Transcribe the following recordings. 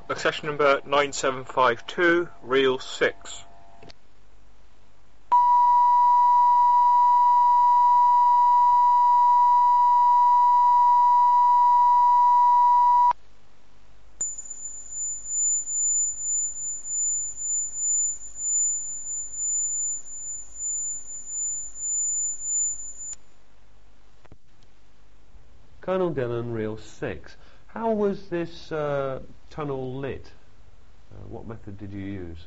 Accession number 9752, reel 6. Colonel Dillon, reel 6. How was this tunnel lit? What method did you use?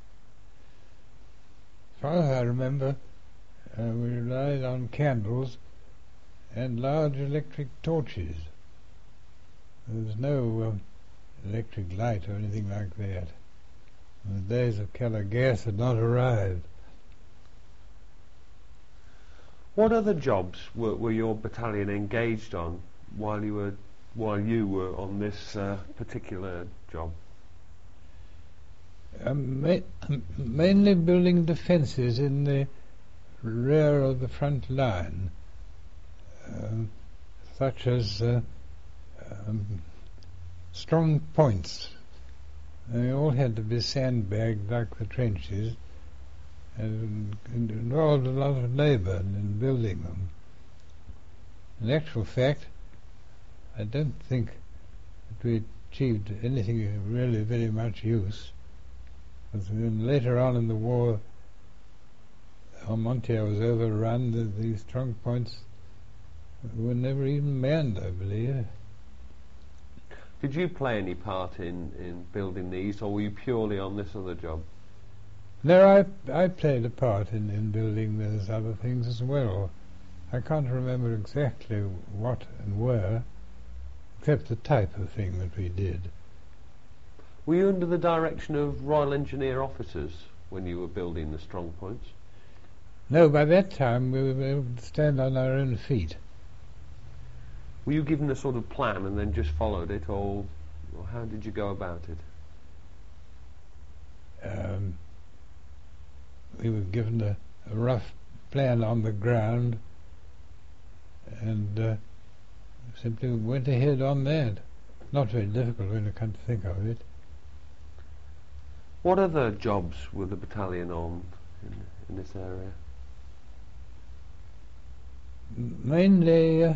As far as I remember, we relied on candles and large electric torches. There was no electric light or anything like that. The days of colour gas had not arrived. What other jobs were your battalion engaged on while you were on this particular job? Mainly building defences in the rear of the front line, such as strong points. They all had to be sandbagged like the trenches, and involved a lot of labour in building them. In actual fact, I don't think that we achieved anything really very much use. Because then later on in the war, Montier was overrun. These strong points were never even manned, I believe. Did you play any part in building these, or were you purely on this other job? No, I played a part in building those other things as well. I can't remember exactly what and where, except the type of thing that we did. Were you under the direction of Royal Engineer officers when you were building the strong points? No, by that time we were able to stand on our own feet. Were you given a sort of plan and then just followed it, or how did you go about it? We were given a rough plan on the ground and simply went ahead on that. Not very difficult when you come to think of it. What other jobs were the battalion on in this area? Mainly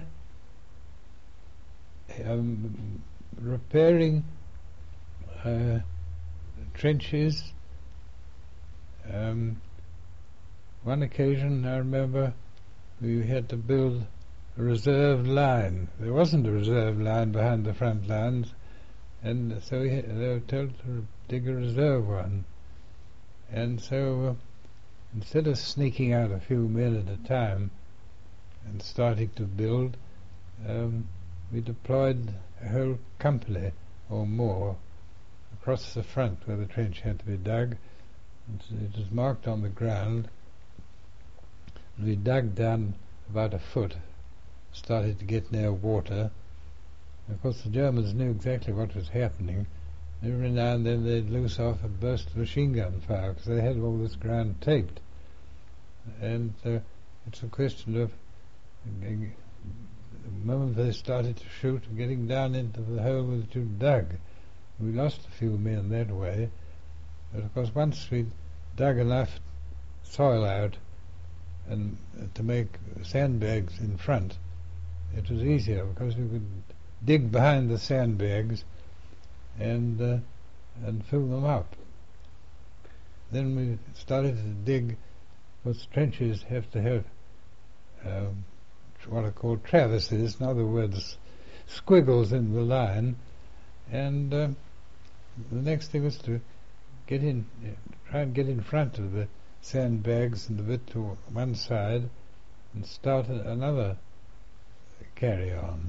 repairing trenches. One occasion I remember we had to build a reserve line. There wasn't a reserve line behind the front lines, and so they were told to dig a reserve one. And so instead of sneaking out a few men at a time and starting to build, we deployed a whole company or more across the front where the trench had to be dug. It was marked on the ground, and we dug down about a foot, started to get near water. Of course the Germans knew exactly what was happening. Every now and then they'd loose off a burst of machine gun fire because they had all this ground taped. And it's a question of the moment they started to shoot, getting down into the hole that you dug. We lost a few men that way, but of course once we dug enough soil out and to make sandbags in front, it was easier because we could dig behind the sandbags and fill them up. Then we started to dig. Because trenches have to have what are called traverses, in other words, squiggles in the line, and the next thing was to try and get in front of the sandbags and the bit to one side and start another carry on.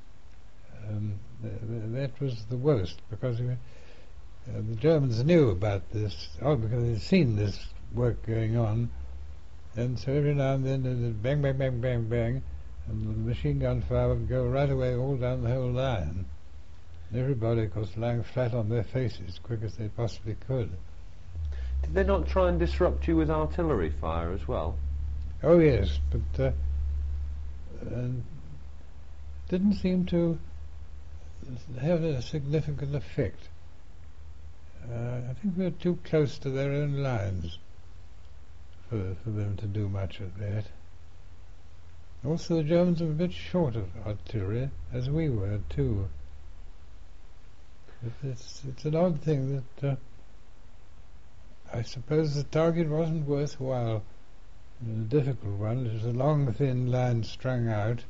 That was the worst because the Germans knew about this, because they'd seen this work going on, and so every now and then they'd bang, bang, bang, bang, bang, and the machine gun fire would go right away all down the whole line. And everybody, of course, lying flat on their faces as quick as they possibly could. Did they not try and disrupt you with artillery fire as well? Oh yes, but didn't seem to have a significant effect. I think we were too close to their own lines for them to do much of that. Also, the Germans were a bit short of artillery, as we were too. But it's an odd thing that I suppose the target wasn't worthwhile. It was a difficult one. It was a long, thin line strung out.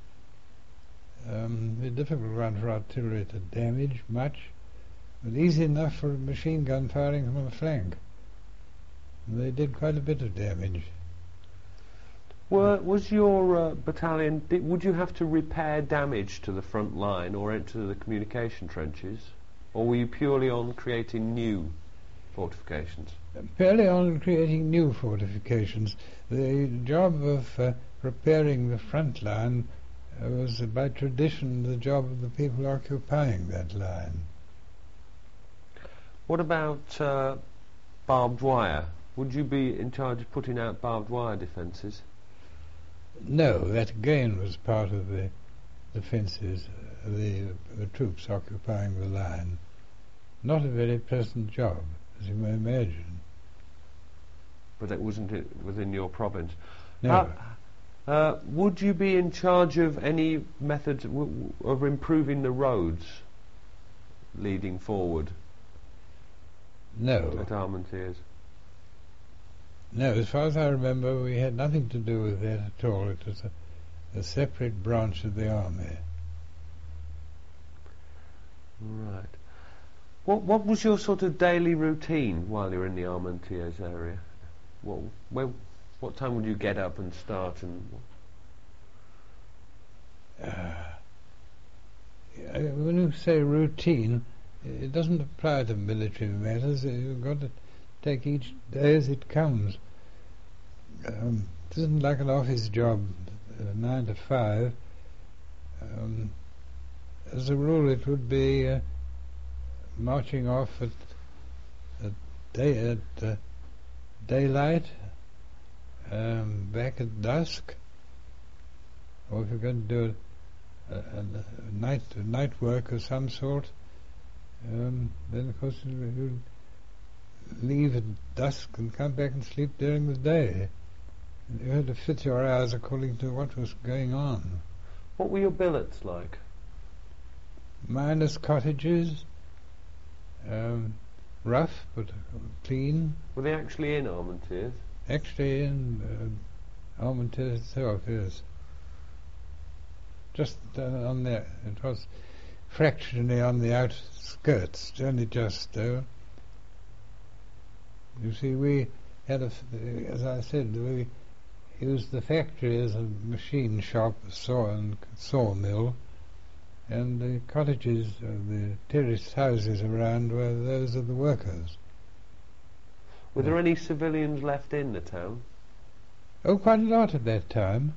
A difficult one for artillery to damage much, but easy enough for machine gun firing from the flank. And they did quite a bit of damage. Was your battalion, would you have to repair damage to the front line or into the communication trenches? Or were you purely on creating new fortifications? Purely on creating new fortifications. The job of repairing the front line was by tradition the job of the people occupying that line. What about barbed wire? Would you be in charge of putting out barbed wire defences? No, that again was part of the defences, the troops occupying the line. Not a very pleasant job, as you may imagine. But it wasn't within your province? No. Would you be in charge of any methods of improving the roads leading forward? No. At Armentières? No, as far as I remember, we had nothing to do with that at all. It was a separate branch of the army. Right. What was your sort of daily routine while you were in the Armentières area? What time would you get up and start? And when you say routine, it doesn't apply to military matters. You've got to take each day as it comes. It isn't like an office job, 9 to 5. As a rule, it would be marching off at daylight, back at dusk, or if you're going to do a night work of some sort, then of course you leave at dusk and come back and sleep during the day. You had to fit your hours according to what was going on. what were your billets like? Miners' cottages, rough but clean. Were they actually in Armentières? Actually in Armentières itself, yes. Just on the, it was fractionally on the outskirts, only just though. You see, we had as I said, we used the factory as a machine shop, sawmill, and the cottages, the terraced houses around were those of the workers. Were there any civilians left in the town? Oh, quite a lot at that time.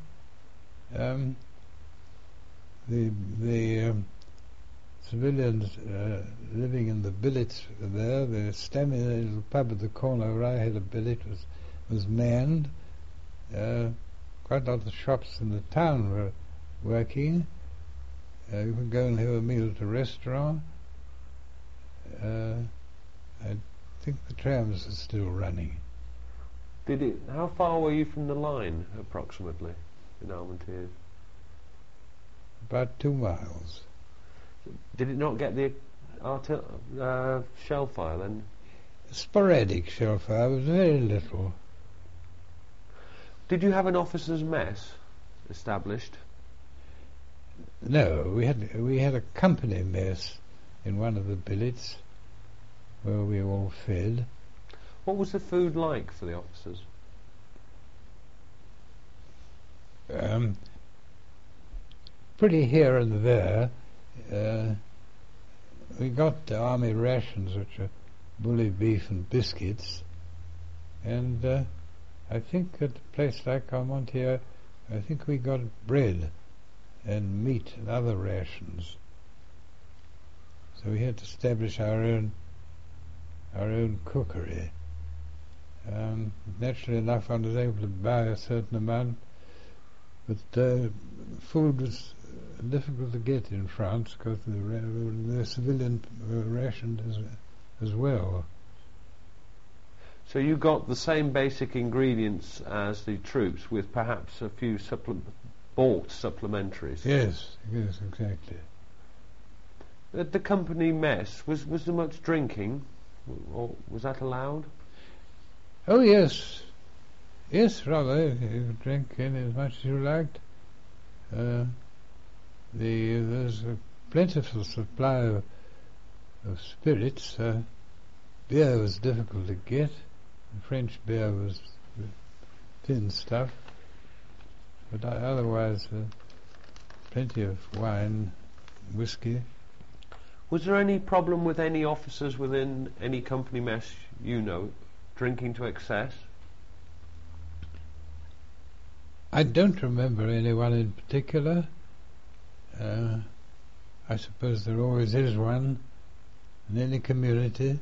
The civilians living in the billets there, the stamina little pub at the corner where I had a billet was manned. Quite a lot of the shops in the town were working. You could go and have a meal at a restaurant. I think the trams are still running. How far were you from the line, approximately, in Armentières? About 2 miles. Did it not get the shell fire then? Sporadic shell fire, was very little. Did you have an officers' mess established? No, we had a company mess in one of the billets where we all fed. What was the food like for the officers? Pretty here and there. We got army rations, which are bully beef and biscuits, and I think at a place like Armentières, I think we got bread and meat and other rations. So we had to establish our own cookery. Naturally enough, I was able to buy a certain amount, but food was difficult to get in France because the civilian rationed as well. So you got the same basic ingredients as the troops, with perhaps a few bought supplementaries. Yes, exactly. At the company mess, was there much drinking, or was that allowed? Oh yes, rather. You could drink in as much as you liked. There's a plentiful supply of spirits. Beer was difficult to get. French beer was thin stuff, but otherwise plenty of wine, whiskey. Was there any problem with any officers within any company mess drinking to excess? I don't remember anyone in particular. I suppose there always is one in any community,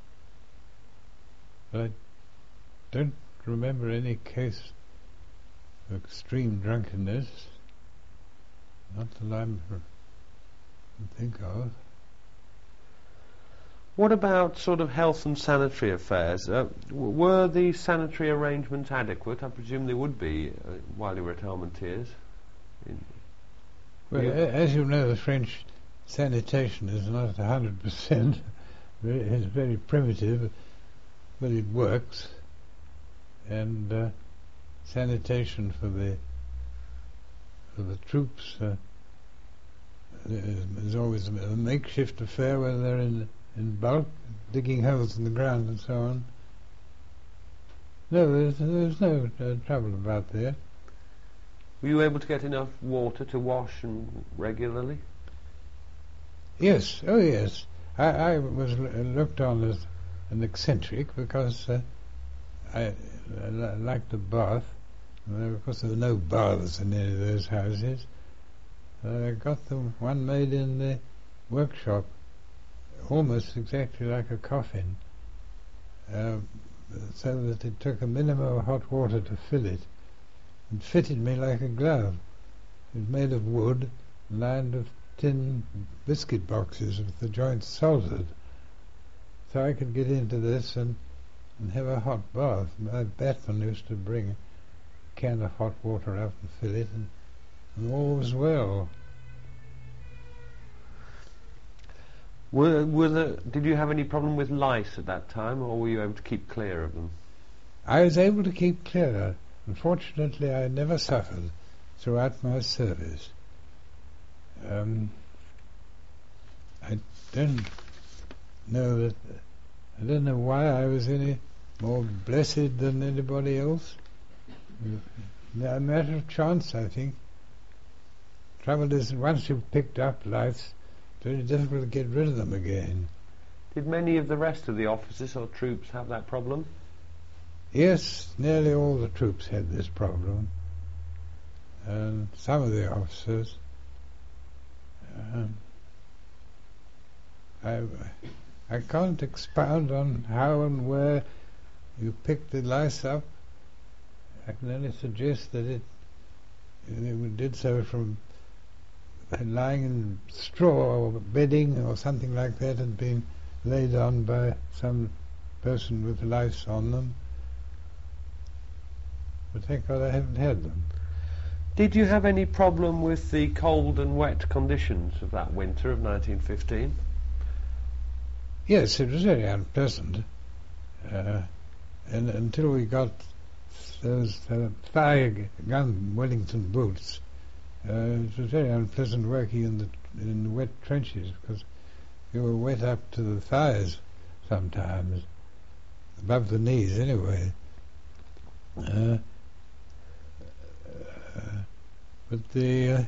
but I don't remember any case of extreme drunkenness, not that I can think of. What about sort of health and sanitary affairs? Were the sanitary arrangements adequate? I presume they would be while you were at Armentières. Well, as you know, the French sanitation is not 100%. It's very primitive, but it works. And sanitation for the troops is always a makeshift affair, whether they're in bulk, digging holes in the ground and so on. No, there's no trouble about that. Were you able to get enough water to wash regularly? Yes, oh yes. I was looked on as an eccentric because I liked a bath. And of course there were no baths in any of those houses. I got them one made in the workshop, almost exactly like a coffin, so that it took a minimum of hot water to fill it. It fitted me like a glove. It was made of wood, lined with tin biscuit boxes with the joints soldered. So I could get into this and have a hot bath. My bathman used to bring a can of hot water out and fill it, and all was well. Did you have any problem with lice at that time, or were you able to keep clear of them? I was able to keep clear. Unfortunately, I never suffered throughout my service. I don't know why I was any more blessed than anybody else. A matter of chance, I think. Trouble is, once you've picked up lice, it's very difficult to get rid of them again. Did many of the rest of the officers or troops have that problem? Yes, nearly all the troops had this problem, and some of the officers. I can't expound on how and where you picked the lice up. I can only suggest that it did so from lying in straw or bedding or something like that, and being laid on by some person with lice on them. But thank God I haven't had them. Did you have any problem with the cold and wet conditions of that winter of 1915? Yes, it was very unpleasant. And until we got those fire-gun Wellington boots, it was very unpleasant working in the wet trenches, because you were wet up to the thighs sometimes, above the knees anyway. But the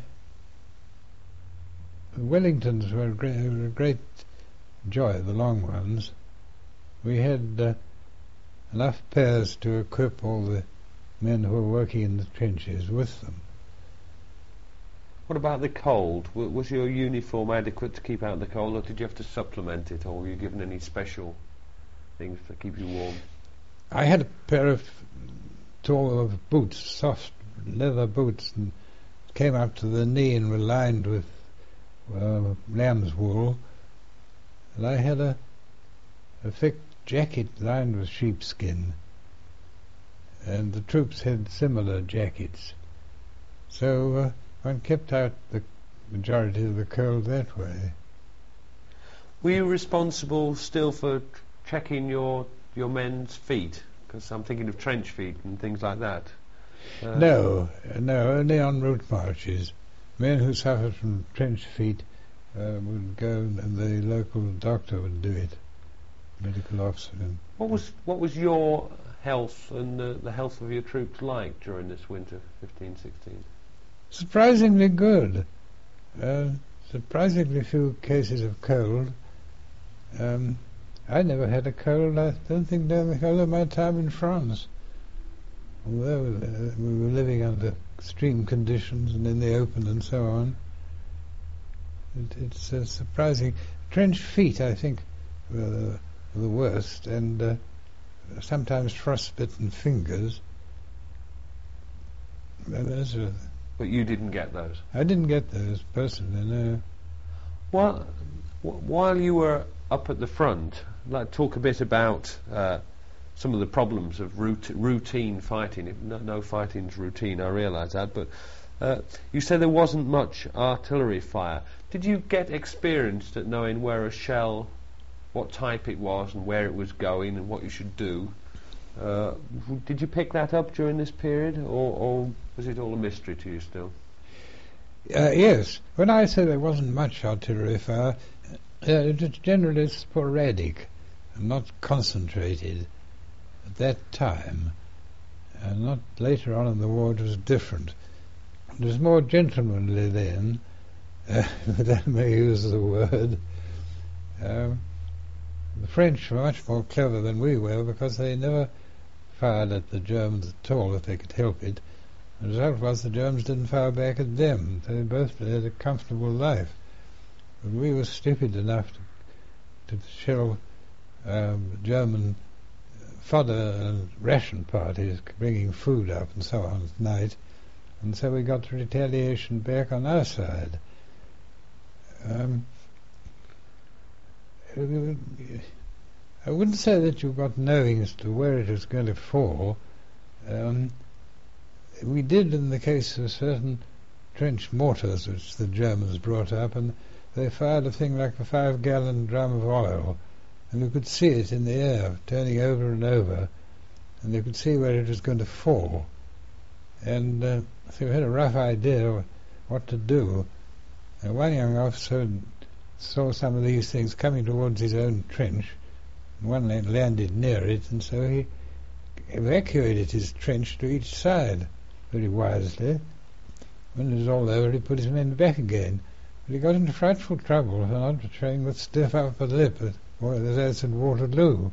Wellingtons were a great joy, the long ones. We had enough pairs to equip all the men who were working in the trenches with them. What about the cold? Was your uniform adequate to keep out the cold, or did you have to supplement it, or were you given any special things to keep you warm? I had a pair of tall boots, soft leather boots, and came up to the knee and were lined with lamb's wool. And I had a thick jacket lined with sheepskin, and the troops had similar jackets. So one kept out the majority of the cold that way. Were you responsible still for checking your men's feet? Because I'm thinking of trench feet and things like that. No, only en route marches. Men who suffered from trench feet would go, and the local doctor would do it, medical officer. What was your health and the health of your troops like during this winter, 15-16? Surprisingly good. Surprisingly few cases of cold. I never had a cold, I don't think, during the whole of my time in France. Although we were living under extreme conditions and in the open and so on. It's surprising. Trench feet, I think, were the worst, and sometimes frostbitten fingers. But you didn't get those? I didn't get those, personally, no. Well, while you were up at the front, I'd like to talk a bit about some of the problems of routine fighting. No fighting's routine, I realise that, but you said there wasn't much artillery fire. Did you get experienced at knowing where a shell, what type it was and where it was going and what you should do? Did you pick that up during this period, or was it all a mystery to you still? Yes. When I say there wasn't much artillery fire, it was generally sporadic and not concentrated at that time, and not later on in the war. It was different. It was more gentlemanly then, if I may use the word. The French were much more clever than we were, because they never fired at the Germans at all if they could help it. The result was the Germans didn't fire back at them. They both led a comfortable life. But we were stupid enough to shell German fodder and ration parties bringing food up and so on at night, and so we got retaliation back on our side. I wouldn't say that you got knowing as to where it was going to fall. We did in the case of certain trench mortars which the Germans brought up, and they fired a thing like a 5-gallon drum of oil, and you could see it in the air, turning over and over, and you could see where it was going to fall. And so we had a rough idea of what to do. And one young officer saw some of these things coming towards his own trench, and one landed near it, and so he evacuated his trench to each side very wisely. When it was all over, he put his men back again. But he got into frightful trouble for not betraying the stiff upper lip as I said, Waterloo,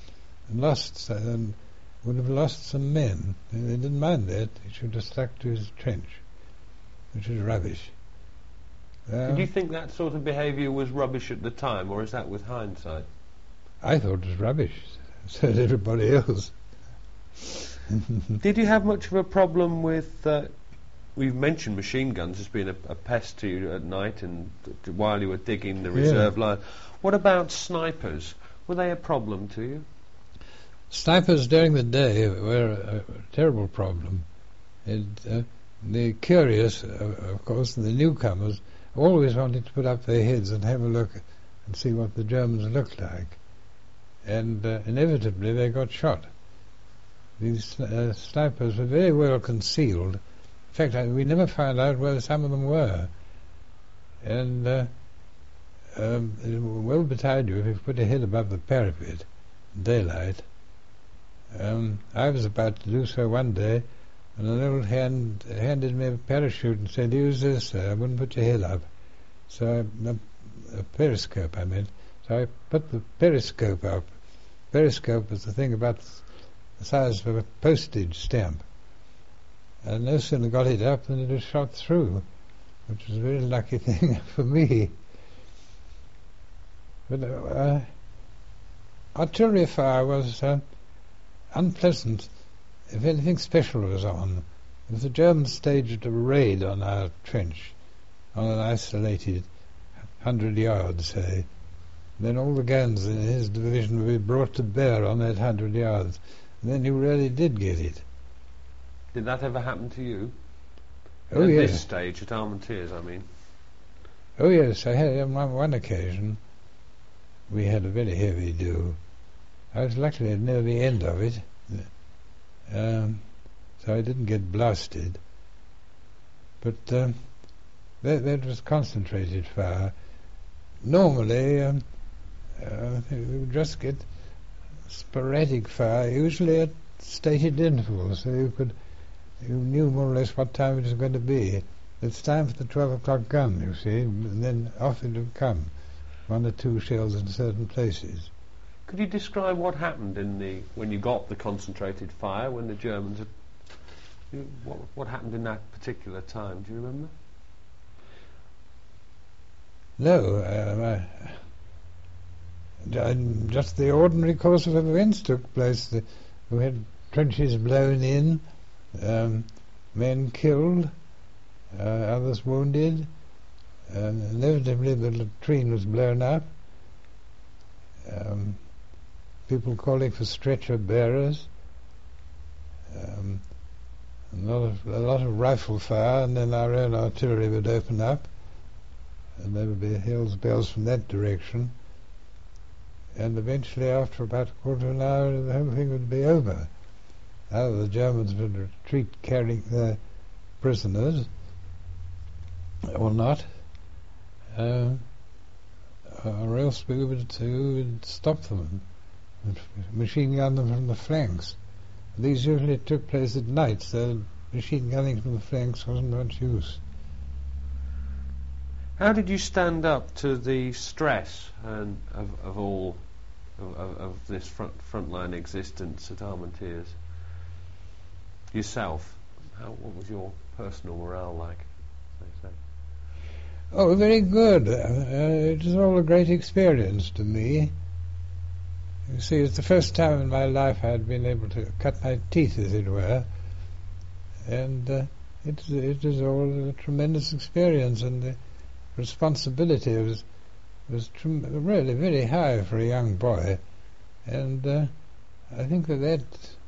and would have lost some men. They didn't mind that. He should have stuck to his trench, which is rubbish. Did you think that sort of behaviour was rubbish at the time, or is that with hindsight? I thought it was rubbish. So did everybody else. Did you have much of a problem with... we've mentioned machine guns as being a pest to you at night and while you were digging the reserve line. What about snipers? Were they a problem to you? Snipers during the day were a terrible problem. The curious, of course, and the newcomers always wanted to put up their heads and have a look and see what the Germans looked like. And inevitably they got shot. These snipers were very well concealed. In fact, we never found out where some of them were. And they were well beside you if you put your head above the parapet in daylight. I was about to do so one day, and an old hand handed me a parachute and said, "Use this, sir. I wouldn't put your head up." So a periscope, I meant. So I put the periscope up. Periscope was the thing about the size of a postage stamp. And no sooner got it up than it was shot through, which was a very lucky thing for me. But artillery fire was unpleasant if anything special was on. If the Germans staged a raid on our trench, on an isolated 100 yards, say, Then all the guns in his division would be brought to bear on that 100 yards. And then he really did get it. Did that ever happen to you? Oh, At yes. this stage, at Armentières, I mean. Oh, yes, I had on one occasion. We had a very heavy dew. I was luckily near the end of it, so I didn't get blasted. But that was concentrated fire. Normally, we would just get sporadic fire, usually at stated intervals, so you knew more or less what time it was going to be. It's time for the 12 o'clock gun, you see, and then off it would come, 1 or 2 shells in certain places. Could you describe what happened when you got the concentrated fire, when the Germans had... What happened in that particular time? Do you remember? No, just the ordinary course of events took place. We had trenches blown in, men killed, others wounded. Inevitably the latrine was blown up. People calling for stretcher bearers. A lot of rifle fire, and then our own artillery would open up, and there would be hills bells from that direction. And eventually, after about a quarter of an hour, the whole thing would be over. Either the Germans would retreat carrying their prisoners, or not, or else we would stop them and machine gun them from the flanks. These usually took place at night, so machine gunning from the flanks wasn't much use. How did you stand up to the stress of this frontline existence at Armentières? Yourself, what was your personal morale like? They say? Oh, very good. It was all a great experience to me. You see, it's the first time in my life I had been able to cut my teeth, as it were, and it was all a tremendous experience, and the responsibility was really very high for a young boy, and I think that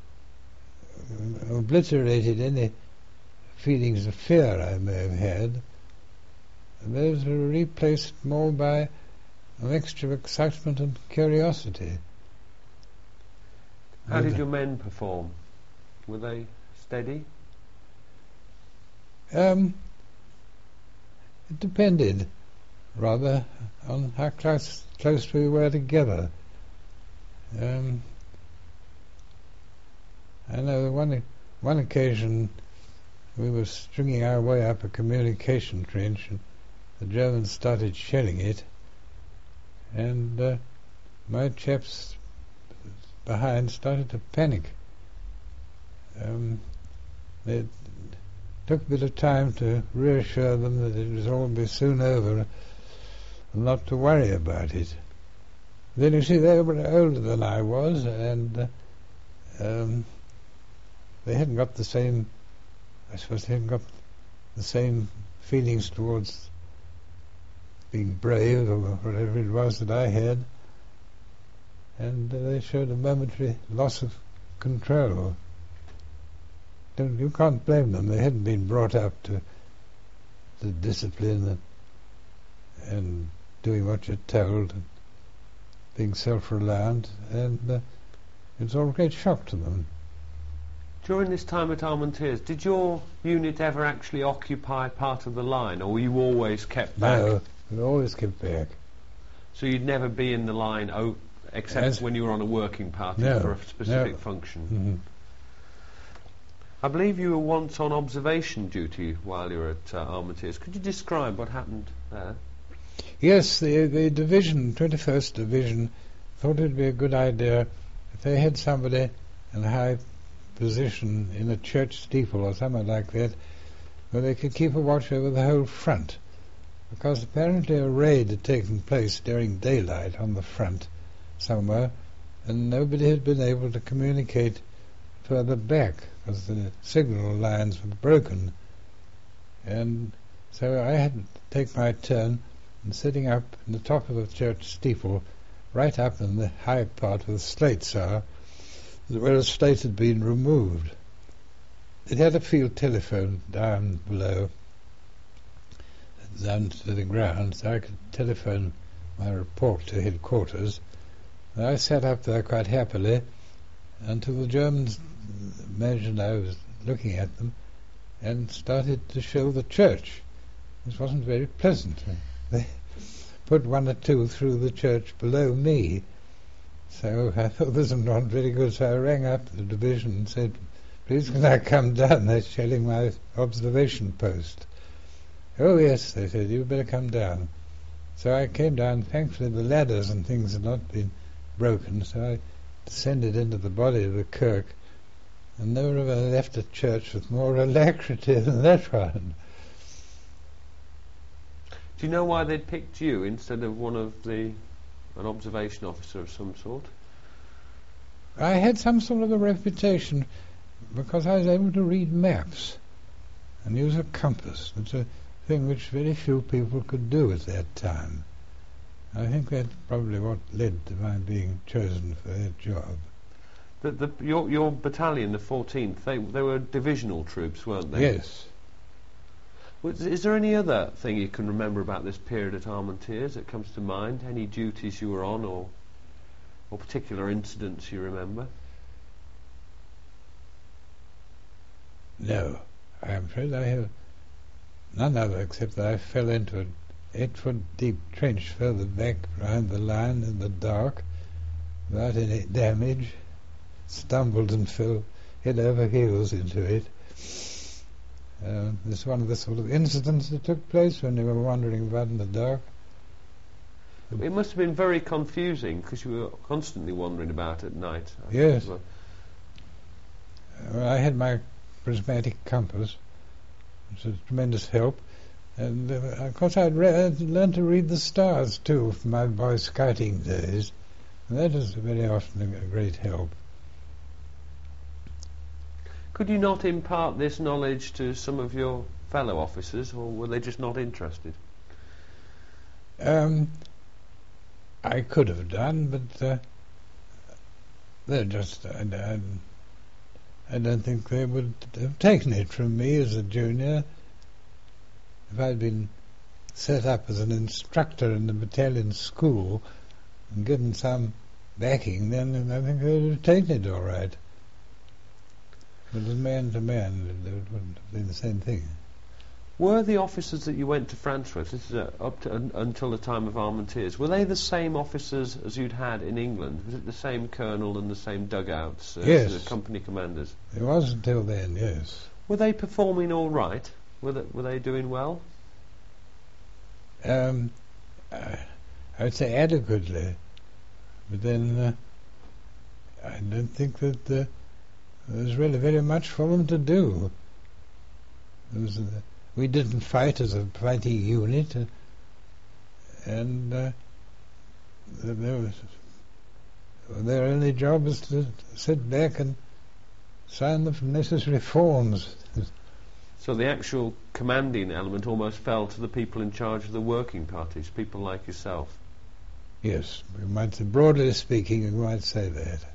obliterated any feelings of fear I may have had, and those were replaced more by a mixture of excitement and curiosity. How did your men perform? Were they steady? It depended, rather, on how close we were together. I know one occasion we were stringing our way up a communication trench, and the Germans started shelling it, and my chaps behind started to panic. It took a bit of time to reassure them that it was all be soon over and not to worry about it. Then you see, they were older than I was, and they hadn't got the same, I suppose they hadn't got the same feelings towards being brave or whatever it was that I had, and they showed a momentary loss of control. You can't blame them. They hadn't been brought up to discipline and doing what you're told and being self-reliant, and it's all a great shock to them. During this time at Armentières, did your unit ever actually occupy part of the line, or were you always kept back? No, we were always kept back. So you'd never be in the line except when you were on a working party for a specific function? Mm-hmm. I believe you were once on observation duty while you were at Armentières. Could you describe what happened there? Yes, the division, 21st Division, thought it would be a good idea if they had somebody in a high position in a church steeple or something like that, where they could keep a watch over the whole front, because apparently a raid had taken place during daylight on the front somewhere, and nobody had been able to communicate further back because the signal lines were broken. And so I had to take my turn in sitting up in the top of the church steeple right up in the high part where the slates are, where a slate had been removed. It had a field telephone down below, down to the ground, so I could telephone my report to headquarters. And I sat up there quite happily until the Germans imagined I was looking at them and started to shell the church. This wasn't very pleasant. They put one or two through the church below me, so I thought this was not very good, so I rang up the division and said, "Please can I come down? They're shelling my observation post." "Oh yes," they said, "you better come down." So I came down. Thankfully the ladders and things had not been broken, so I descended into the body of the kirk, and never ever left a church with more alacrity than that one. Do you know why they'd picked you instead of an observation officer of some sort? I had some sort of a reputation because I was able to read maps and use a compass. It's a thing which very few people could do at that time. I think that's probably what led to my being chosen for that job. Your battalion, the 14th, they were divisional troops, weren't they? Yes. Is there any other thing you can remember about this period at Armentières that comes to mind? Any duties you were on, or particular incidents you remember? No, I am afraid I have none other, except that I fell into an 8-foot deep trench further back behind the line in the dark, without any damage, stumbled and fell head over heels into it. This is one of the sort of incidents that took place when they were wandering about in the dark. It must have been very confusing because you were constantly wandering about at night. Yes. I had my prismatic compass, which was a tremendous help, and of course I'd learned to read the stars too from my boy scouting days, and that was very often a great help. Could you not impart this knowledge to some of your fellow officers, or were they just not interested? I could have done, but they're just... I don't think they would have taken it from me as a junior. If I'd been set up as an instructor in the battalion school and given some backing, then I think they would have taken it all right. But as man to man, it wouldn't have been the same thing. Were the officers that you went to France with, this is up to until the time of Armentières, were they the same officers as you'd had in England? Was it the same colonel and the same dugouts as Yes. the company commanders? It was until then, yes. Were they performing all right? Were they doing well? I would say adequately, but then I don't think that there was really very much for them to do. We didn't fight as a fighting unit, and their only job was to sit back and sign the necessary forms. So the actual commanding element almost fell to the people in charge of the working parties, people like yourself. Yes, we might say, broadly speaking, we might say that.